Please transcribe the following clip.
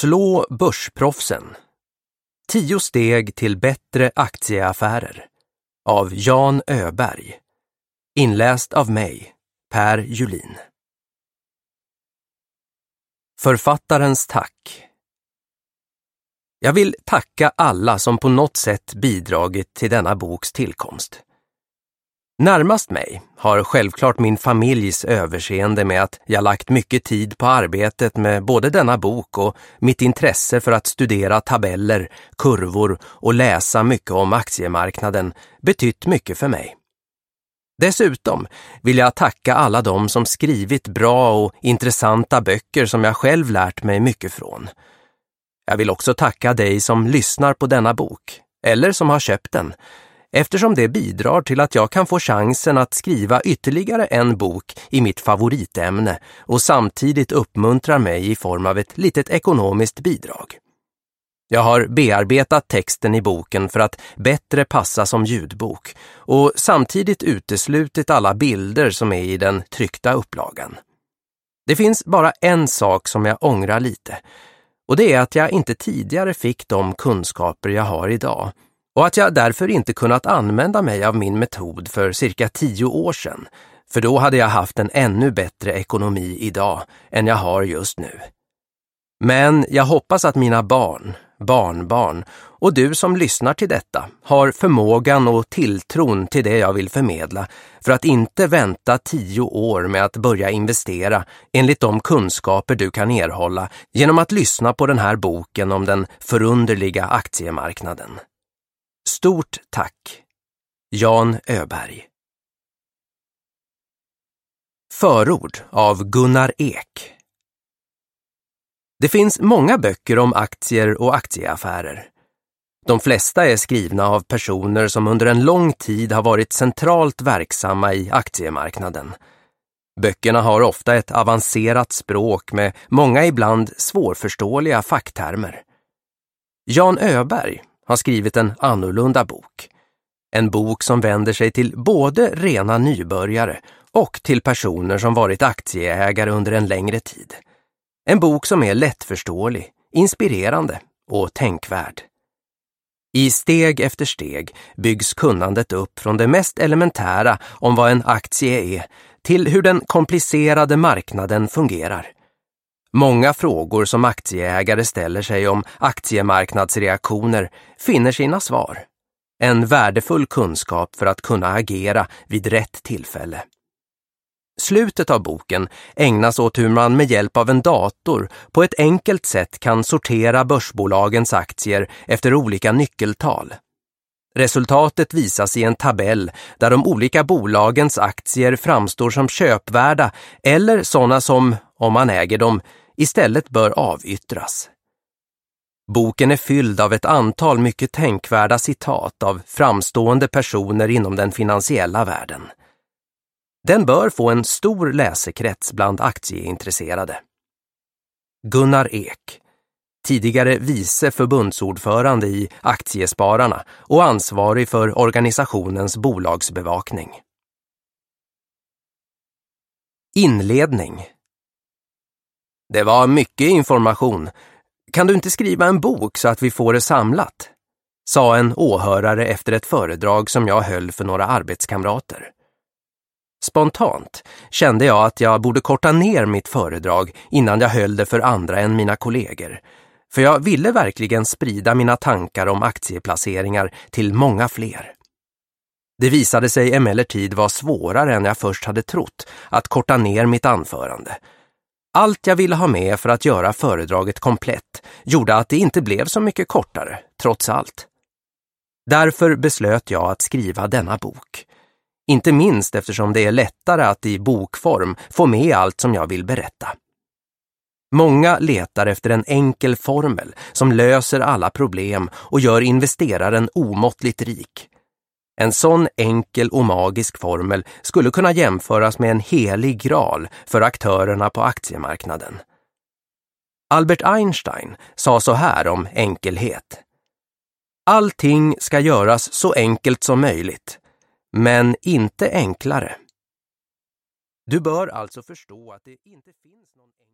Slå börsproffsen. 10 steg till bättre aktieaffärer. Av Jan Öberg. Inläst av mig, Per Julin. Författarens tack. Jag vill tacka alla som på något sätt bidragit till denna boks tillkomst. Närmast mig har självklart min familjs överseende med att jag lagt mycket tid på arbetet med både denna bok och mitt intresse för att studera tabeller, kurvor och läsa mycket om aktiemarknaden betytt mycket för mig. Dessutom vill jag tacka alla de som skrivit bra och intressanta böcker som jag själv lärt mig mycket från. Jag vill också tacka dig som lyssnar på denna bok, eller som har köpt den, eftersom det bidrar till att jag kan få chansen att skriva ytterligare en bok i mitt favoritämne och samtidigt uppmuntrar mig i form av ett litet ekonomiskt bidrag. Jag har bearbetat texten i boken för att bättre passa som ljudbok och samtidigt uteslutit alla bilder som är i den tryckta upplagan. Det finns bara en sak som jag ångrar lite, och det är att jag inte tidigare fick de kunskaper jag har idag och att jag därför inte kunnat använda mig av min metod för cirka 10 år sedan, för då hade jag haft en ännu bättre ekonomi idag än jag har just nu. Men jag hoppas att mina barn, barnbarn och du som lyssnar till detta har förmågan och tilltron till det jag vill förmedla för att inte vänta 10 år med att börja investera enligt de kunskaper du kan erhålla genom att lyssna på den här boken om den förunderliga aktiemarknaden. Stort tack! Jan Öberg. Förord av Gunnar Ek. Det finns många böcker om aktier och aktieaffärer. De flesta är skrivna av personer som under en lång tid har varit centralt verksamma i aktiemarknaden. Böckerna har ofta ett avancerat språk med många ibland svårförståeliga facktermer. Jan Öberg har skrivit en annorlunda bok. En bok som vänder sig till både rena nybörjare och till personer som varit aktieägare under en längre tid. En bok som är lättförståelig, inspirerande och tänkvärd. I steg efter steg byggs kunnandet upp från det mest elementära om vad en aktie är till hur den komplicerade marknaden fungerar. Många frågor som aktieägare ställer sig om aktiemarknadsreaktioner finner sina svar. En värdefull kunskap för att kunna agera vid rätt tillfälle. Slutet av boken ägnas åt hur man med hjälp av en dator på ett enkelt sätt kan sortera börsbolagens aktier efter olika nyckeltal. Resultatet visas i en tabell där de olika bolagens aktier framstår som köpvärda eller sådana som, om man äger dem, istället bör avyttras. Boken är fylld av ett antal mycket tänkvärda citat av framstående personer inom den finansiella världen. Den bör få en stor läsekrets bland aktieintresserade. Gunnar Ek, tidigare vice förbundsordförande i Aktiespararna och ansvarig för organisationens bolagsbevakning. Inledning. Det var mycket information. Kan du inte skriva en bok så att vi får det samlat? Sa en åhörare efter ett föredrag som jag höll för några arbetskamrater. Spontant kände jag att jag borde korta ner mitt föredrag innan jag höll det för andra än mina kollegor. För jag ville verkligen sprida mina tankar om aktieplaceringar till många fler. Det visade sig emellertid vara svårare än jag först hade trott att korta ner mitt anförande. Allt jag ville ha med för att göra föredraget komplett gjorde att det inte blev så mycket kortare, trots allt. Därför beslöt jag att skriva denna bok. Inte minst eftersom det är lättare att i bokform få med allt som jag vill berätta. Många letar efter en enkel formel som löser alla problem och gör investeraren omåttligt rik. En sån enkel och magisk formel skulle kunna jämföras med en helig graal för aktörerna på aktiemarknaden. Albert Einstein sa så här om enkelhet. Allting ska göras så enkelt som möjligt, men inte enklare. Du bör alltså förstå att det inte finns någon